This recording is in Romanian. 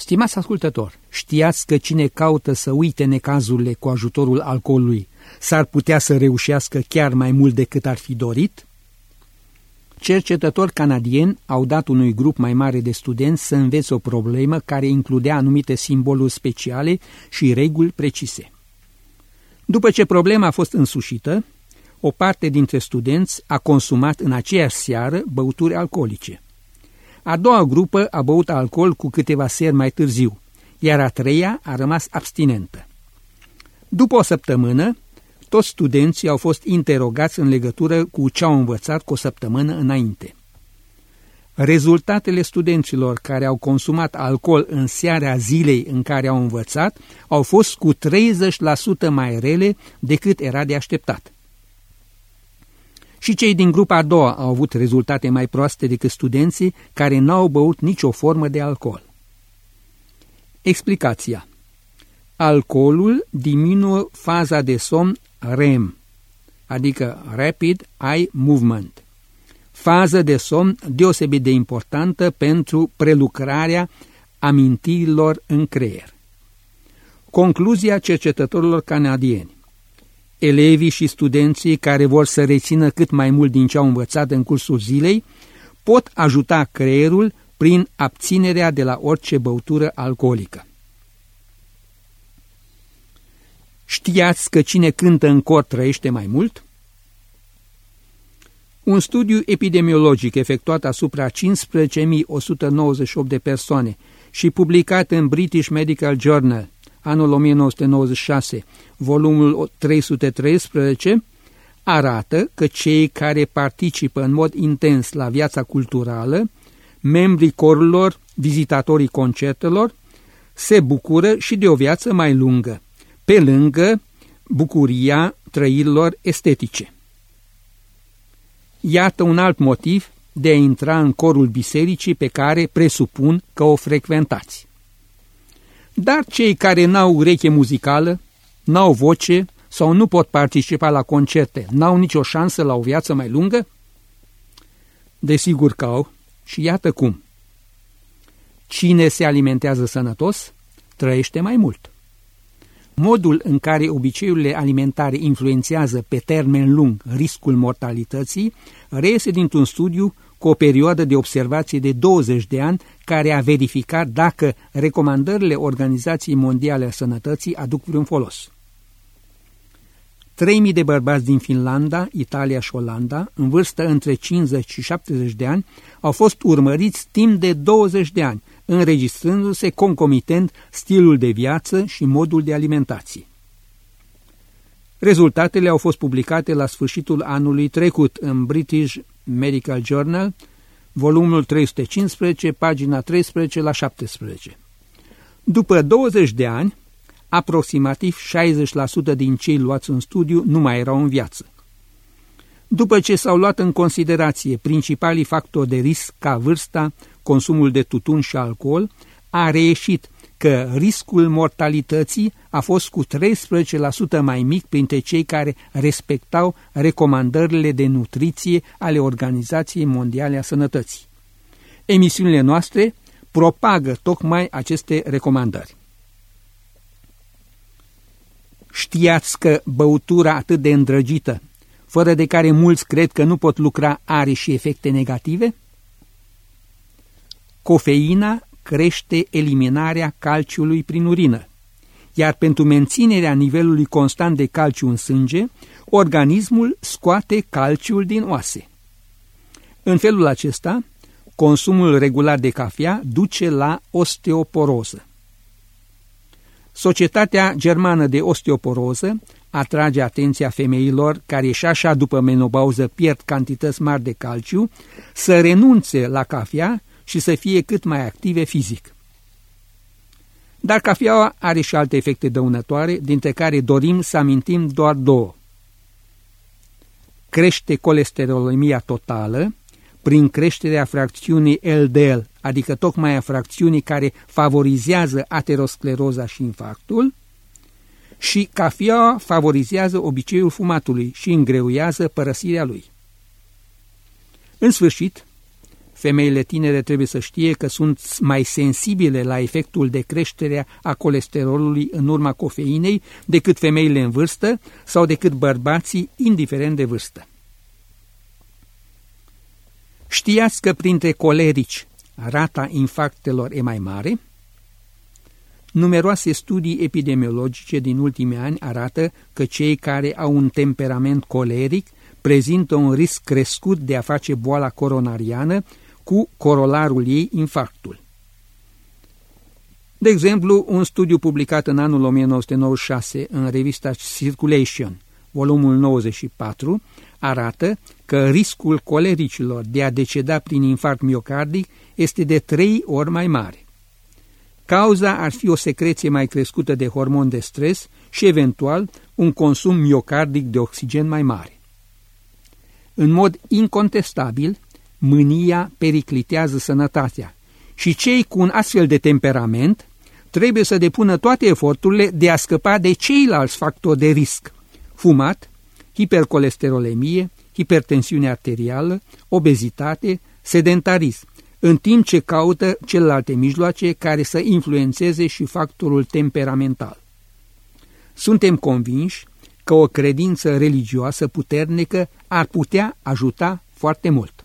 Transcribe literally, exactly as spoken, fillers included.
Stimați ascultători, știați că cine caută să uite necazurile cu ajutorul alcoolului s-ar putea să reușească chiar mai mult decât ar fi dorit? Cercetători canadieni au dat unui grup mai mare de studenți să învețe o problemă care includea anumite simboluri speciale și reguli precise. După ce problema a fost însușită, o parte dintre studenți a consumat în aceeași seară băuturi alcoolice. A doua grupă a băut alcool cu câteva seri mai târziu, iar a treia a rămas abstinentă. După o săptămână, toți studenții au fost interogați în legătură cu ce au învățat cu o săptămână înainte. Rezultatele studenților care au consumat alcool în seara zilei în care au învățat au fost cu treizeci la sută mai rele decât era de așteptat. Și cei din grupa a doua au avut rezultate mai proaste decât studenții care n-au băut nicio formă de alcool. Explicația. Alcoolul diminuă faza de somn R E M, adică Rapid Eye Movement, fază de somn deosebit de importantă pentru prelucrarea amintirilor în creier. Concluzia cercetătorilor canadieni. Elevii și studenții care vor să rețină cât mai mult din ce au învățat în cursul zilei pot ajuta creierul prin abținerea de la orice băutură alcoolică. Știați că cine cântă în cor trăiește mai mult? Un studiu epidemiologic efectuat asupra cincisprezece mii o sută nouăzeci și opt de persoane și publicat în British Medical Journal, anul o mie nouă sute nouăzeci și șase, volumul trei sute treisprezece, arată că cei care participă în mod intens la viața culturală, membrii corurilor, vizitatorii concertelor, se bucură și de o viață mai lungă, pe lângă bucuria trăirilor estetice. Iată un alt motiv de a intra în corul bisericii pe care presupun că o frecventați. Dar cei care n-au ureche muzicală, n-au voce sau nu pot participa la concerte, n-au nicio șansă la o viață mai lungă? Desigur că au, și iată cum. Cine se alimentează sănătos, trăiește mai mult. Modul în care obiceiurile alimentare influențează pe termen lung riscul mortalității reiese dintr-un studiu cu o perioadă de observație de douăzeci de ani care a verificat dacă recomandările Organizației Mondiale a Sănătății aduc vreun folos. trei mii de bărbați din Finlanda, Italia și Olanda, în vârstă între cincizeci și șaptezeci de ani, au fost urmăriți timp de douăzeci de ani, înregistrându-se concomitent stilul de viață și modul de alimentație. Rezultatele au fost publicate la sfârșitul anului trecut în British Medical Journal, volumul trei sute cincisprezece, pagina treisprezece la șaptesprezece. După douăzeci de ani, aproximativ șaizeci la sută din cei luați în studiu nu mai erau în viață. După ce s-au luat în considerație principalii factori de risc ca vârsta, consumul de tutun și alcool, a reieșit că riscul mortalității a fost cu treisprezece la sută mai mic printre cei care respectau recomandările de nutriție ale Organizației Mondiale a Sănătății. Emisiunile noastre propagă tocmai aceste recomandări. Știați că băutura atât de îndrăgită, fără de care mulți cred că nu pot lucra, are și efecte negative? Cofeina crește eliminarea calciului prin urină, iar pentru menținerea nivelului constant de calciu în sânge, organismul scoate calciul din oase. În felul acesta, consumul regulat de cafea duce la osteoporoză. Societatea Germană de Osteoporoză atrage atenția femeilor care și așa după menopauză pierd cantități mari de calciu să renunțe la cafea și să fie cât mai active fizic. Dar cafeaua are și alte efecte dăunătoare, dintre care dorim să amintim doar două. Crește colesterolemia totală prin creșterea fracțiunii L D L, adică tocmai a fracțiunii care favorizează ateroscleroza și infarctul, și cafeaua favorizează obiceiul fumatului și îngreuiază părăsirea lui. În sfârșit, Femeile tinere trebuie să știe că sunt mai sensibile la efectul de creștere a colesterolului în urma cofeinei decât femeile în vârstă sau decât bărbații, indiferent de vârstă. Știați că printre colerici rata infarctelor e mai mare? Numeroase studii epidemiologice din ultimii ani arată că cei care au un temperament coleric prezintă un risc crescut de a face boala coronariană, cu corolarul ei infarctul. De exemplu, un studiu publicat în anul o mie nouă sute nouăzeci și șase în revista Circulation, volumul nouăzeci și patru, arată că riscul colericilor de a deceda prin infarct miocardic este de trei ori mai mare. Cauza ar fi o secreție mai crescută de hormon de stres și, eventual, un consum miocardic de oxigen mai mare. În mod incontestabil, mânia periclitează sănătatea și cei cu un astfel de temperament trebuie să depună toate eforturile de a scăpa de ceilalți factori de risc: fumat, hipercolesterolemie, hipertensiune arterială, obezitate, sedentarism, în timp ce caută celelalte mijloace care să influențeze și factorul temperamental. Suntem convinși că o credință religioasă puternică ar putea ajuta foarte mult.